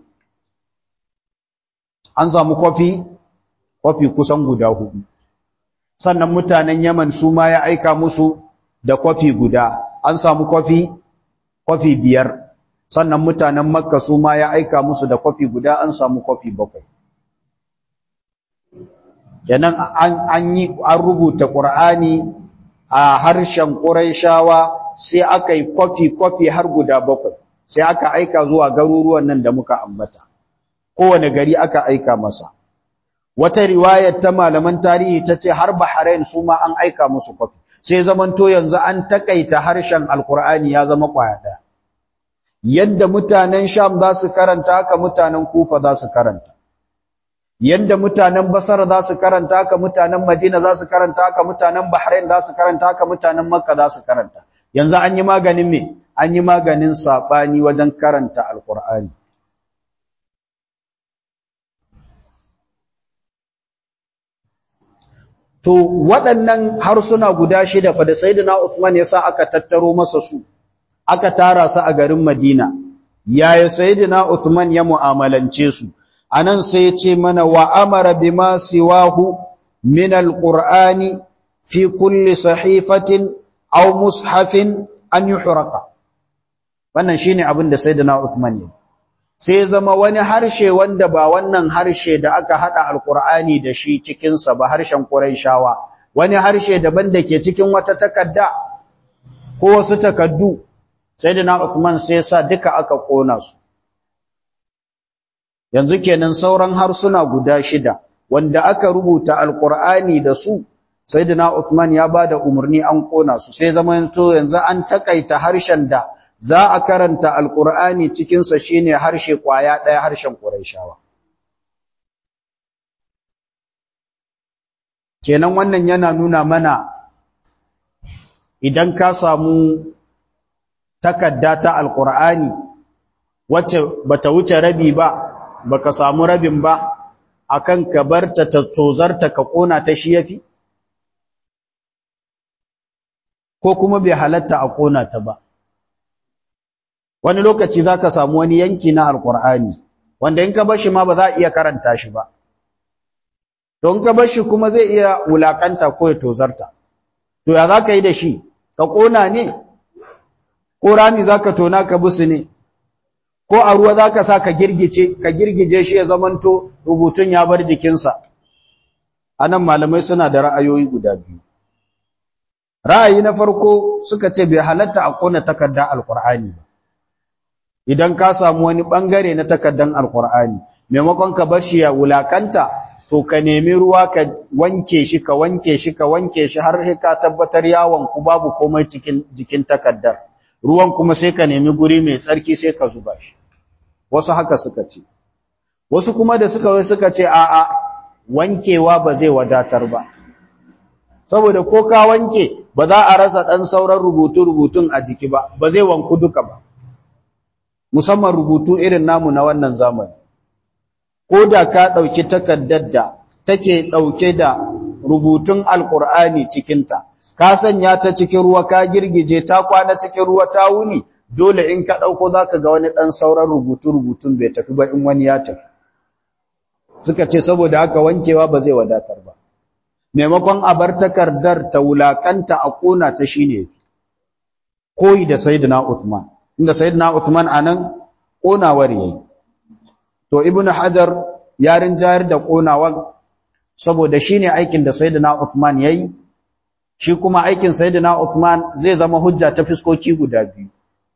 an samu kofi kofi kusan guda hudu sannan mutanen Yaman su ma ya aika musu da kofi guda an samu kofi kofi biyar sannan mutanen Makka su ma ya aika musu da kofi guda an samu kofi bakwai kenan an an yi an rubuta Qur'ani a harshen Qurayshawa sai aka yi kofi kofi har guda bakwai sai aka aika zuwa garuruwan nan da muka ambata kowane gari aka aika masa. Wata riwayar ta malaman tarihi ta ce har Bahrain su ma an aika musu kwafi, sai zamanto yanzu an takaita harshen Alkur'ani ya zama kwaya ɗaya. Yadda mutanen Sham za su karanta haka mutanen Kufa za su karanta. Yadda mutanen Basra za su karanta haka mutanen Madina za su karanta haka mutanen Bahrain za su karanta haka mutanen Makka za su karanta. Yanzu an yi maganin me? An yi maganin saɓani wajen karanta Alkur'ani. To waɗannan harsuna guda shida fa da Sayyidina Uthman yasa aka tattaro masa su, aka tara su a garin Madina. Yaya Sayyidina Uthman ya mu'amalance su? Anan sai ya ce mana wa amara bima siwahu min alqur'ani fi kulli sahifatin aw mushafin an yuhraqa. Wannan shine abin da Sayyidina Uthman ya sai zama wani harshe wanda ba wannan harshe da aka hada alqur'ani da shi cikin sa ba, harshen quraishawa, wani harshe daban da ke cikin wata takadda ko wasu takaddu, Sayyidina Uthman sai sa duka aka kona su. Yanzu kenan sauran harsuna guda shida wanda aka rubuta alqur'ani da su, Sayyidina Uthman ya bada umarni an kona su, sai zaman to yanzu an takaita harshen da za a karanta alqur'ani cikin sa shine harshe kwaya daya, harshen quraishawa. Kenan wannan yana nuna mana idan ka samu takadda ta alqur'ani wacce bata wuce rabi ba, baka samu rabin ba, akan ka barta ta tozarta ka kona ta shi yafi, ko kuma bai halatta a kona ta ba. Wani lokaci zaka samu wani yanki na alqur'ani wanda in ka bar shi ma ba za a iya karanta shi ba, don ka bar shi kuma zai iya wulakanta ko ya tozarta. To ya zaka yi da shi? Ka kona ne ko rami zaka tona ka busu ne, ko a ruwa zaka sa ka girgice ka girgije shi ya zamanto rubutun ya bar jikinsa? Anan malamai suna da ra'ayoyi guda biyu. Ra'ayi na farko suka ce bai halatta a kona takarda alqur'ani ba. Idan ka samu wani bangare na takardan alqur'ani, maimakon ka bar shi ya wulakanta, to ka nemi ruwa ka wanke shi ka wanke shi ka wanke shi har sai ka tabbatar yawon ku babu komai cikin jikin takardar. Ruwan kuma sai ka nemi guri mai tsarki sai ka zuba shi. Wasu haka suka ce. Wasu kuma da suka suka ce a'a, wankewa ba zai wadatar ba. Saboda ko ka wanke ba za a rasa dan sauran rubutu-rubutun a jiki ba, ba zai wanku duka ba. Musamman rubutu irin namu na wannan zamani. Ko da ka dauki takaddar da take dauke da rubutun alqur'ani cikin ta, ka sanya ta cikin ruwa ka girgije ta kwana cikin ruwa ta wuni, dole in ka dauko zaka ga wani dan sauran rubutu rubutun bai tafi ba in wani ya tafi. Suka ce saboda haka wankewa ba zai wadatar ba. Maimakon a bar takardar ta wulakanta a kona ta shine koyi da Sayyidina Uthman, inda Sayyidina Uthman anan konawar yayi. To Ibn Hajar ya rinjayar da konawar saboda shine aikin da Sayyidina Uthman yayi. Shi kuma aikin Sayyidina Uthman zai zama hujja ta fiskoki guda biyu.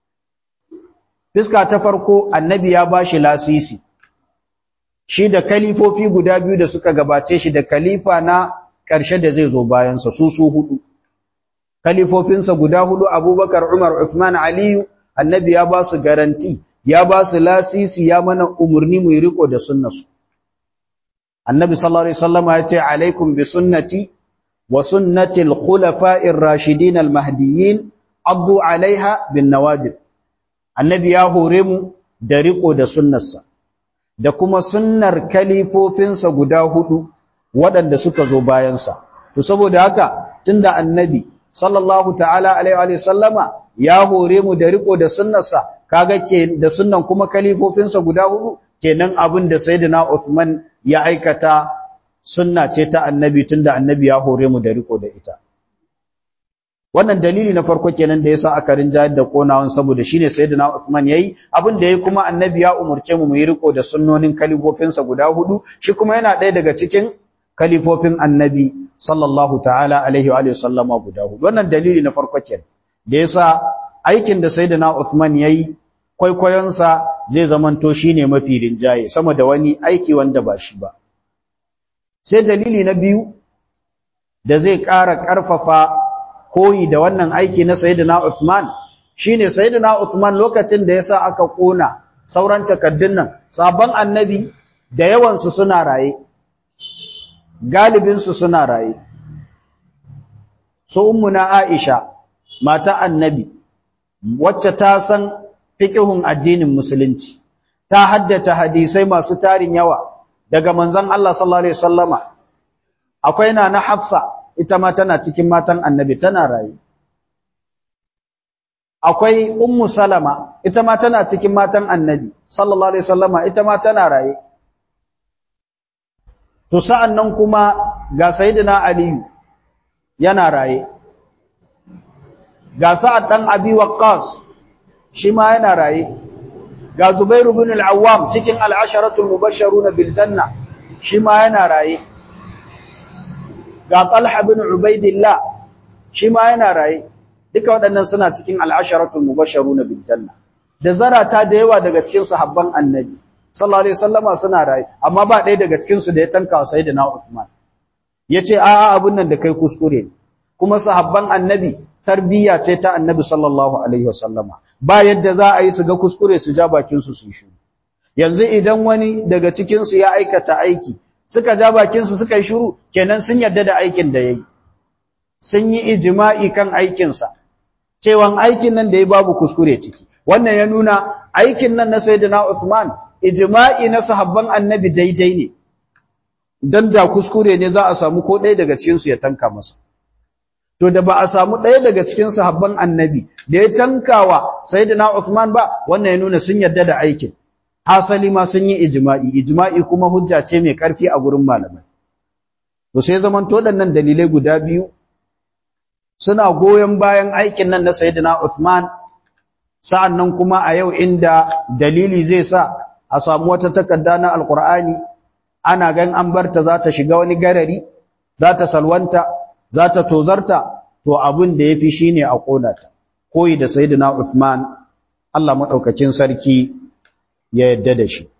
Fiska ta farko, annabi ya bashi lasisi, shi da kalifofi guda biyu da suka gabace shi da kalifa na ƙarshe da zai zo bayansa, su su hudu. Kalifofinsa guda hudu, Abubakar, Umar, Uthman, Aliyu, annabi ya ba su garanti, ya ba su lasisi, ya mana umarni mu yi riko da sunnarsu. Annabi sallallahu alaihi wasallam ya ce alaikum bi sunnati wa sunnati al-khulafa'ir rashidin al-mahdiyyin addu 'alayha bin nawajid. Annabi ya hore mu da riko da sunnarsa da kuma sunnar kalifofinsa guda hudu waɗanda suka zo bayansa. To saboda haka tunda annabi sallallahu ta'ala alaihi wa sallama ya hore mu da riko da sunnarsa, kaga ke da sunnan kuma kalifofinsa guda hudu, kenan abin da Sayyidina Uthman ya aikata sunna ce ta annabi tunda annabi ya hore mu da riko da ita. Wannan dalili na farko kenan da yasa aka rinjayar da konawan, saboda shine Sayyidina Uthman yayi abin da yayi, kuma annabi ya umurce mu mu yi riko da sunnonin kalifofinsa guda hudu, shi kuma yana ɗaya daga cikin kalifofin annabi sallallahu ta'ala alaihi wa sallama guda hudu. Wannan dalili na farko kenan da yasa aikin da Sayyidina Uthman yayi kwaikwayonsa zai zamanto shine mafi rinjaye sama da wani aiki wanda ba shi ba. Sai dalili na biyu da zai ƙara ƙarfafa koyi da wannan aiki na Sayyidina Uthman shine Sayyidina Uthman lokacin da yasa aka kona sauran takaddun nan sabon annabi da yawan su suna raye galibin su suna raye so ummuna Aisha mata annabi wacce ta san fiqhun addinin musulunci ta haddace hadisai masu tarin yawa daga manzon Allah sallallahu alaihi wasallama akwai na na Hafsa ita ma tana cikin matan annabi tana raye akwai ummu Salama ita ma tana cikin matan annabi sallallahu alaihi wasallama ita ma tana raye to sa'an nan kuma ga sayyidina Ali yana raye ga Sa'ad dan Abi Waqqas shi ma yana raye ga Zubair ibn al-Awwam cikin al-asharatul mubashshirun bil janna shi ma yana raye ga Talha ibn Ubaidillah shi ma yana raye duka waɗannan suna cikin al-asharatul mubashshirun bil janna da zarata da yawa daga cikin sahabban annabi sallallahu alaihi wasallama suna raye amma ba ɗaya daga cikin su da ya tanka sayyidina Uthman yace a'a abun nan da kai kuskure kuma sahabban annabi tarbiyya ce ta annabi sallallahu alaihi wasallama ba yadda za a yi su ga kuskure su ja bakin su su shiru yanzu idan wani daga cikin su ya aikata aiki suka ja bakin su suka yi shiru kenan sun yarda da aikin da yayi sun yi ijma'i kan aikin sa cewan aikin nan da yayi babu kuskure ciki wannan ya nuna aikin nan na sayyidina Uthman ijma'i na sahabban annabi daidai ne dan da kuskure ne za a samu ko ɗaya daga cikin su ya tanka masa to da ba a samu ɗaya daga cikin sahabban annabi da ya tankawa sayyidina Uthman ba wannan ya nuna sun yarda da aikin hasali ma sun yi ijma'i ijma'i kuma hujja ce mai ƙarfi a gurin malamai to sai zaman to dannan dalilai guda biyu suna goyen bayan aikin nan na sayyidina Uthman sa'annan kuma a yau inda dalili zai sa a samu wata takarda na alqur'ani ana gan an barta za ta shiga wani garari za ta salwanta za ta tozarta to abin da yafi shine a kona ta koyi da sayyidina Uthman Allah madaukakin sarki ya yadda da shi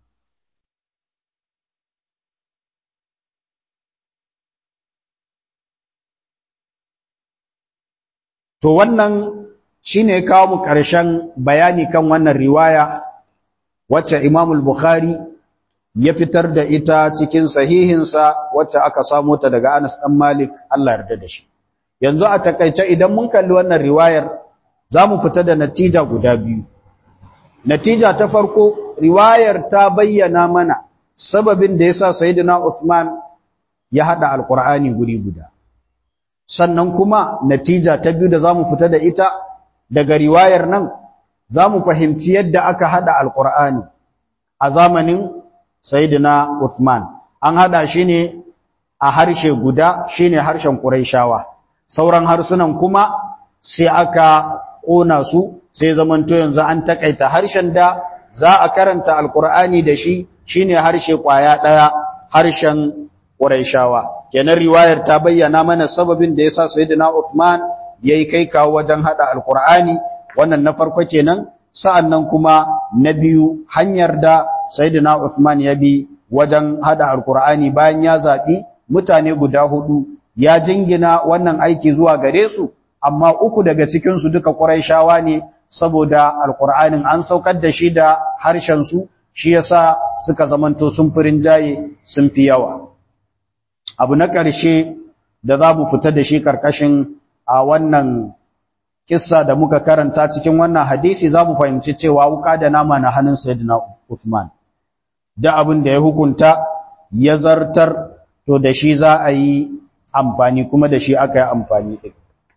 to wannan shine ya kawo mu ƙarshen bayani kan wannan riwaya wacce Imam al-Bukhari ya fitar da ita cikin sahihinsa wacce aka samu ta daga Anas dan Malik Allah yarda da shi yanzu a takeice idan mun kalli wannan riwayar zamu fita da natija guda biyu natija ta farko riwayar ta bayyana mana sababin da yasa sayyidina Uthman ya hada alqur'ani guri guda sannan kuma natija ta biyu da zamu fita da ita daga riwayar nan zamu fahimci yadda aka hada alqur'ani a zamanin sayyidina Uthman an hada shi ne a harshe guda shine harshen Qurayshawa sauran harsunan kuma sai aka kona su sai zamanto yanzu an takaita harshen da za a karanta alqur'ani da shi shine harshe kwaya daya harshen Qurayshawa kenan riwayar ta bayyana mana sababin da yasa sayyidina Uthman yayi kai kawo wajen hada alqur'ani wannan na farko kenan sa'annan kuma na biyu hanyar da sayyidina Uthman ya bi wajen hada alqur'ani bayan ya zabi mutane guda hudu ya jingina wannan aiki zuwa gare su amma uku daga cikin su duka Qurayshawa ne saboda alqur'anin an saukar da shi da harshen su shi yasa suka zamanto sun firin jaye sun fi yawa abu na ƙarshe da za mu fita da shi karkashin a wannan kissa da muka karanta cikin wannan hadisi za mu fahimci cewa wuka da nama na hannun sayyidina Uthman da abin da ya hukunta ya zartar to da shi za a yi amfani kuma da shi aka yi amfani din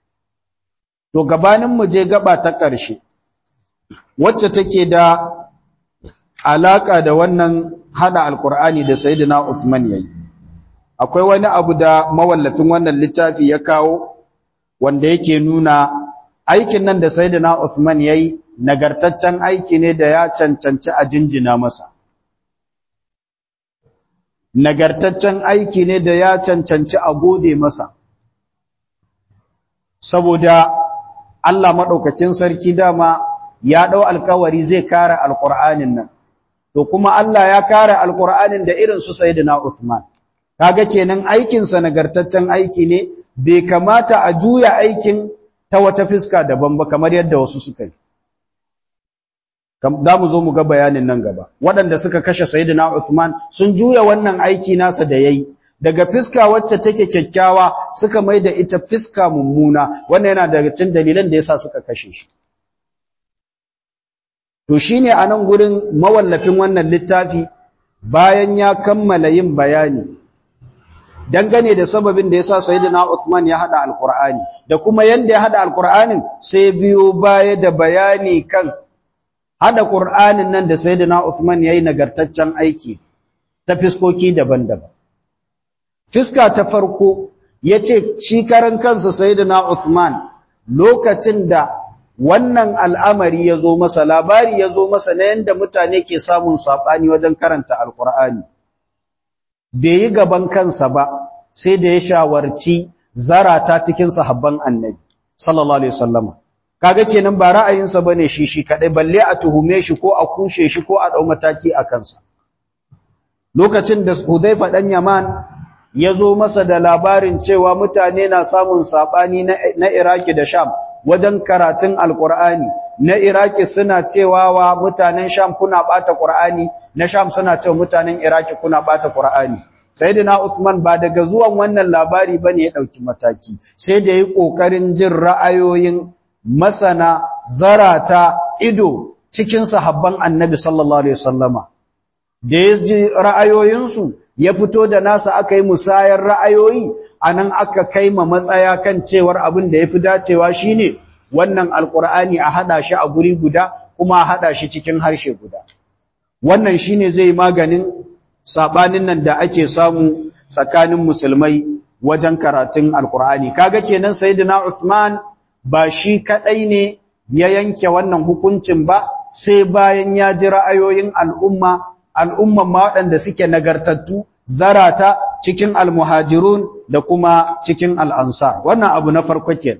to gabanin mu je gaba ta ƙarshe wacce take da alaka da wannan hada alqur'ani da sayyidina Uthman yayi akwai wani abu da mawallafin wannan littafi ya kawo wanda yake nuna aikin nan da sayyidina Uthman yayi nagartaccen aiki ne da ya cancanci a jinjina masa nagartaccen aiki ne da ya cancanci a gode masa saboda Allah madaukakin sarki dama ya dau alkawari zai kare alqur'anin nan to kuma Allah ya kare alqur'anin da irin su sayyidina Uthman kaga kenan aikin sa nagartaccen aiki ne bai kamata a juya aikin ta wata fiska daban ba kamar yadda wasu suka yi za mu zo mu ga bayanin nan gaba waɗanda suka kashe sayyidina Uthman sun juya wannan aiki nasa da yayi daga fiska wacce take kyakkyawa suka maida ita fiska mummuna wannan yana daga cikin dalilan da yasa suka kashe shi to shine anan gurin mawallafin wannan littafi bayan ya kammala yin bayani dangane da sababin da yasa sayyidina Uthman ya hada alqur'ani da kuma yanda ya hada alqur'anin sai biyo baya da bayani kan hada Qur'anin nan da Sayyidina Uthman yayi nagartaccen aiki ta fiskoki daban-daban. Fiska ta farko yace shi karan kansa Sayyidina Uthman lokacin da wannan al'amari yazo masa labari yazo masa na yanda mutane ke samun sabani wajen karanta Al-Qur'ani. Bai yi gaban kansa ba sai da ya shawarci zarata cikin sahabban Annabi sallallahu alaihi wasallam. Kaga kenan ba ra'ayinsa bane shi shi kadai balle a tuhume shi ko a kushe shi ko a dau mataki a kansa lokacin da Hudhaifa dan Yaman yazo masa da labarin cewa mutane na samun sabani na, na Iraki da Sham wajen karatun Alqur'ani na Iraki suna cewa wa mutanen Sham kuna bata Qur'ani na Sham suna cewa mutanen Iraki kuna bata Qur'ani Sayyidina Uthman ba daga zuwan wannan labari bane ya dauki mataki sai da yayi kokarin jin ra'ayoyin masana zarata ido cikin sahabban Annabi sallallahu alaihi wasallama da yaji ra'ayoyinsu ya fito da nasa aka yi musayar ra'ayoyi anan aka kaima matsaya kan cewar abin da yafi dacewa shine wannan alqur'ani a hada shi a guri guda kuma a hada shi cikin harshe guda wannan shine zai maganin sabanin nan da ake samu tsakanin musulmai wajen karatun alqur'ani kaga kenan sayyidina Uthman ba shi kadai ne ya yanke wannan hukuncin ba sai bayan ya ji ra'ayoyin al'umma al'umman ma waɗanda suke nagartattu zarata cikin almuhajirun da kuma cikin al'ansar wannan abu na farko kenan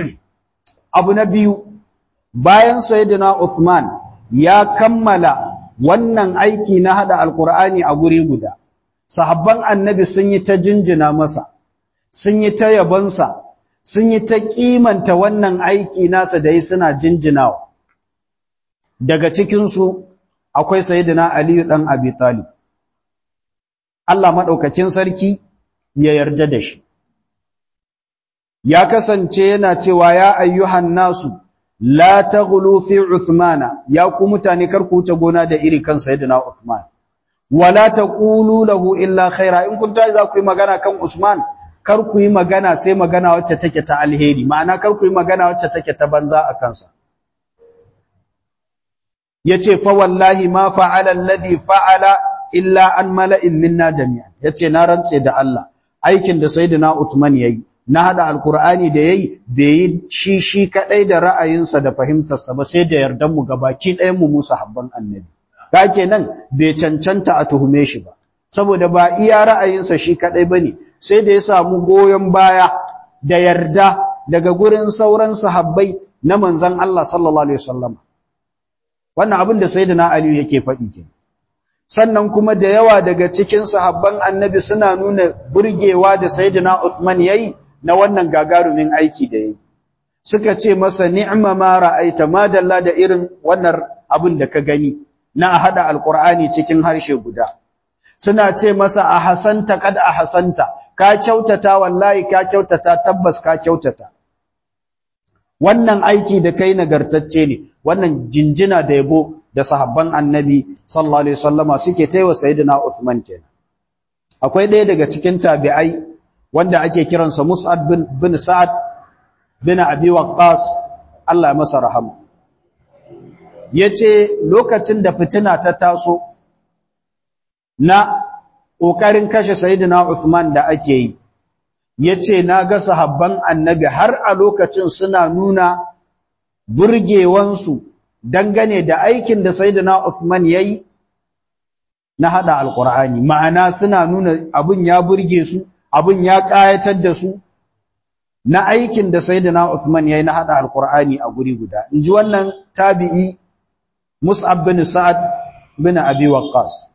abu na biyu bayan sayyidina Uthman ya kammala wannan aiki na hada alqur'ani a guri guda sahabban annabi sun yi ta jinjina masa sun yi ta yabonsa sun yi ta kimanta wannan aiki nasa da yi suna jinjinawa daga cikinsu akwai sayyidina Ali dan Abi Talib Allah madaukakin sarki ya yarda da shi ya kasance yana cewa ya ayyuhan nasu la taghlu fi Uthmana ya ku mutane kar ku wuce gona da iri kan sayyidina Uthman wala taqulu lahu illa khaira in kun tayi za ku yi magana kan Usman kar ku yi magana sai magana wacce take ta alheri ma'ana kar ku yi magana wacce take ta banza a kansa yace fa wallahi ma fa'ala alladhi fa'ala illa an mala'in minna jami'an yace na rantse da Allah aikin da sayyidina Uthman yayi na hada alqur'ani da yayi bai shi shi kadai da ra'ayinsa da fahimtarsa ba sai da yardan mu gabaki ɗayan mu musa habban annabi kake nan bai cancanta a tuhume shi ba saboda ba iya ra'ayinsa shi kadai bane sai da ya samu goyon baya da yarda daga gurin sauran sahabbai na manzon Allah sallallahu alaihi wasallam wannan abin da sayyidina Ali yake faɗi ke sannan kuma da yawa daga cikin sahabban annabi suna nuna burgewa da sayyidina Uthman yayi na wannan gagarumin aiki da yayi suka ce masa ni'ma ma ra'aita ma dalla da irin wannan abin da ka gani na hada alqur'ani cikin harshe guda suna ce masa ahsanta kad ahsanta ka kyautata wallahi ka kyautata tabbas ka kyautata wannan aiki da kai nagartacce ne wannan jinjina da yabo da sahabban annabi sallallahu alaihi wasallama suke taiwa sayyidina Uthman kenan akwai ɗaya daga cikin tabi'ai wanda ake kiransa Mus'ab bin, bin Sa'ad bin Abi Waqqas Allah ya masa rahama yace lokacin da fitina ta taso na kokarin kashe sayyidina Uthman da ake yi yace naga sahabban annabi har a lokacin suna nuna burgewansu dangane da aikin da sayyidina Uthman yayi na hada alqur'ani ma'ana suna nuna abun ya burge su abun ya kayatar da su na aikin da sayyidina Uthman yayi na hada alqur'ani a guri guda inji wannan tabi'i Mus'ab bin Sa'ad bin Abi Waqqas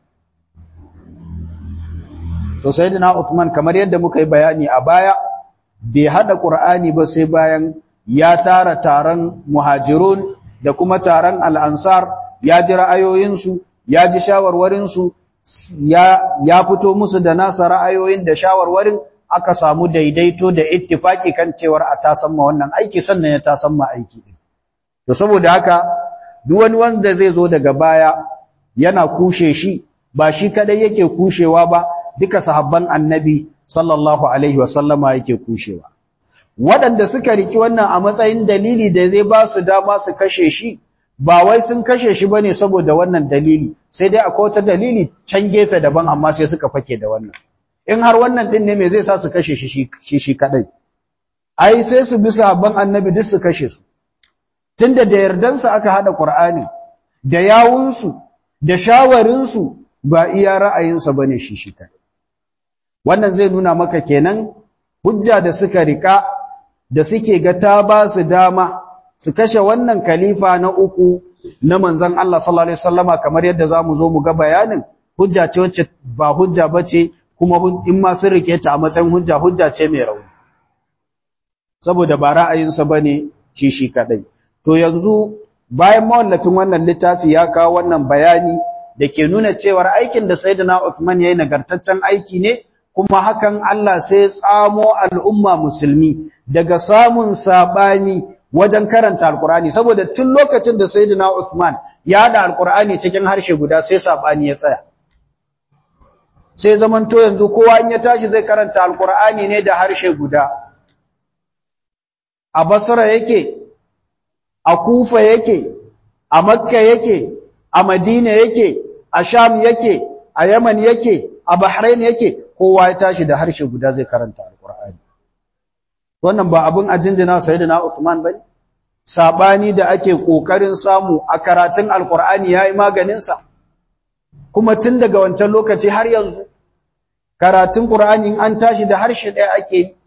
to sayyidina Uthman kamar yadda muka yi bayani a baya bai hada qur'ani ba sai bayan ya tara taron muhajirun da kuma taron al-ansar ya ji ra'ayoyinsu ya ji shawarwarinsu ya ya fito musu da nasa ra'ayoyin da shawarwarin aka samu daidaito da ittifaki kan cewar a tasamma wannan aiki sannan ya tasamma aiki din to saboda haka duk wani wanda zai zo daga baya yana kushe shi ba shi kadai yake kushewa ba duka sahabban annabi sallallahu alaihi wasallama yake kushewa waɗanda suka riki wannan a matsayin dalili da zai ba su dama su kashe shi ba wai sun kashe shi bane saboda wannan dalili sai dai akwai wata dalili can gefe daban amma sai suka fake da wannan in har wannan din ne me zai sa su kashe shi shi shi kadai ai sai su bi sahabban annabi duk su kashe su tunda da yardan su aka hada qur'ani da yawun su da shawarin su ba iya ra'ayin sa bane shi shi kadai wannan zai nuna maka kenan hujja da suka rika da suke ga ta ba su dama su kashe wannan khalifa na uku na manzon Allah sallallahu alaihi wasallama kamar yadda zamu zo mu ga bayanin hujja ce wacce ba hujja bace kuma in ma sun rike ta a matsayin hujja hujja ce mai rauni saboda ba ra'ayinsa bane shi shi kadai to yanzu bayan mawallafin wannan littafi ya kawo wannan bayani da ke nuna cewar aikin da sayyidina Uthman yayi nagartaccen aiki ne kuma hakan Allah sai tsamo al'umma musulmi daga samun sabani wajen karanta alqur'ani saboda tun lokacin da sayyidina Uthman ya da alqur'ani cikin harshe guda sai sabani ya tsaya sai zamanto yanzu kowa in ya tashi zai karanta alqur'ani ne da harshe guda a Basra yake a Kufa yake a Makka yake a Madina yake a Sham yake a Yaman yake a Bahrain yake kowa ya tashi da harshe guda zai karanta alqur'ani wannan ba abin ajinjina sayyidina Uthman bane sabani da ake kokarin samu a karatun alqur'ani yayi maganin sa kuma tun daga wancan lokaci har yanzu karatun Qur'ani an tashi da harshe ɗaya ake yi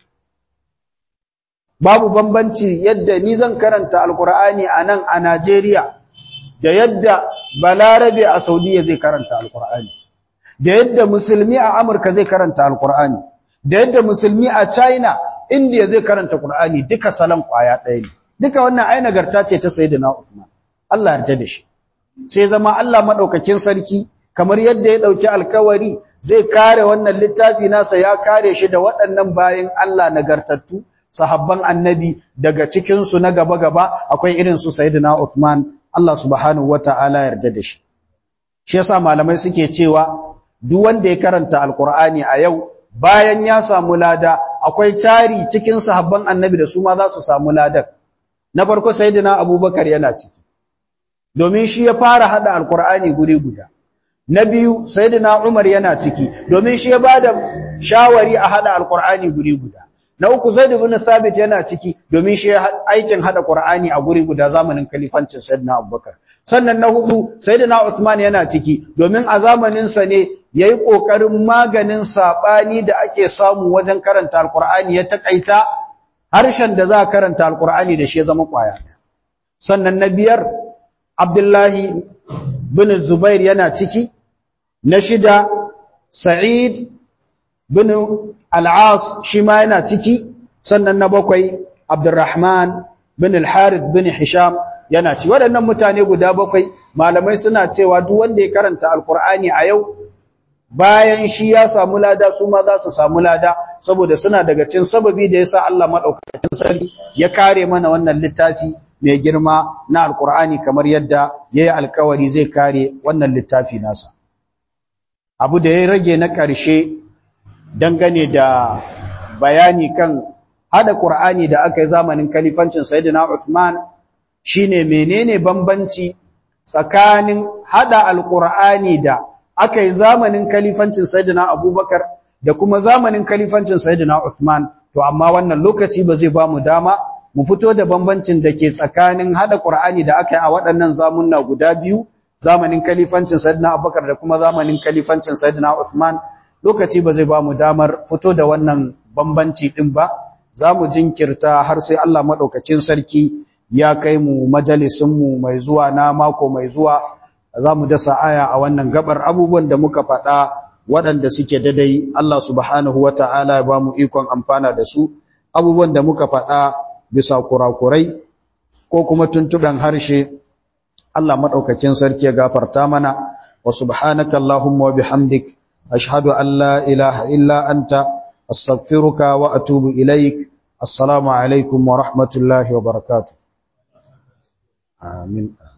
babu bambanci yadda ni zan karanta alqur'ani anan a Najeriya da yadda balarabe a Saudiya zai karanta alqur'ani da yadda musulmi a Amurka zai karanta alqur'ani da yadda musulmi a China India zai karanta Qur'ani duka salon kwaya ɗaya ne duka wannan ai nagarta ce ta sayyidina Uthman Allah ya yarda da shi sai zama Allah madaukakin sarki kamar yadda ya dauki alkawari zai kare wannan littafi nasa ya kare shi da waɗannan bayin Allah nagartattu sahabban annabi daga cikin su na gaba gaba akwai irin su sayyidina Uthman Allah subhanahu wataala yarda da shi shi yasa malamai suke cewa duk wanda ya karanta alqur'ani a yau bayan ya samu lada akwai tari cikin sahabban annabi da su ma za su samu ladan na farko sayyidina Abubakar yana ciki domin shi ya fara hada alqur'ani guri guda na biyu sayyidina Umar yana ciki domin shi ya bada shawari a hada alqur'ani guri guda na uku Zaid ibn Thabit yana ciki domin shi ya aikin hada Qur'ani a guri guda zamanin kalifancin sayyidina Abubakar sannan na hudu sayyidina Uthman yana ciki domin a zamanin sa ne yayi kokarin maganin sabani da ake samu wajen karanta alqur'ani ya takaita harshen da za karanta alqur'ani da shi ya zama kwaya sannan na biyar Abdullahi bin Zubair yana ciki na shida Sa'id bin Al-As shi ma yana ciki sannan na bakwai Abdurrahman bin Al-Harith bin Hisham yana ci waɗannan mutane guda bakwai malamai suna cewa duk wanda ya karanta Al-Qur'ani a yau bayan shi ya samu lada su ma za su samu lada saboda suna daga cikin sababi da yasa Allah madaukakin sarki ya kare mana wannan littafi mai girma na Al-Qur'ani kamar yadda yayi alƙawari zai kare wannan littafi nasa abu da ya rage na ƙarshe dangane da bayani kan hada Qur'ani da aka yi zamanin kalifancin Sayyidina Uthman shine menene bambanci tsakanin hada Al-Qur'ani da aka yi zamanin kalifancin Sayyidina Abubakar da kuma zamanin kalifancin Sayyidina Uthman to amma wannan lokaci ba zai ba mu dama mu fito da bambancin da ke tsakanin hada Qur'ani da aka yi a waɗannan zamunna guda biyu zamanin kalifancin Sayyidina Abubakar da kuma zamanin kalifancin Sayyidina Uthman lokaci ba zai ba mu damar fito da wannan bambanci din ba zamu jinkirta har sai Allah madaukakin sarki ya kai mu majalisin mu mai zuwa na mako mai zuwa zamu dasa aya a wannan gabar. Abubuwan da muka faɗa waɗanda suke dadai Allah subhanahu wataala ya bamu ikon amfana da su, abubuwan da muka faɗa bisa kurakurai ko kuma tuntuban harshe Allah madaukakin sarki ya gafarta mana. Wa subhanaka allahumma wa bihamdik ashhadu an la ilaha illa anta astaghfiruka wa atubu ilaik. Assalamu alaikum wa rahmatullahi wa barakatuh. Amin.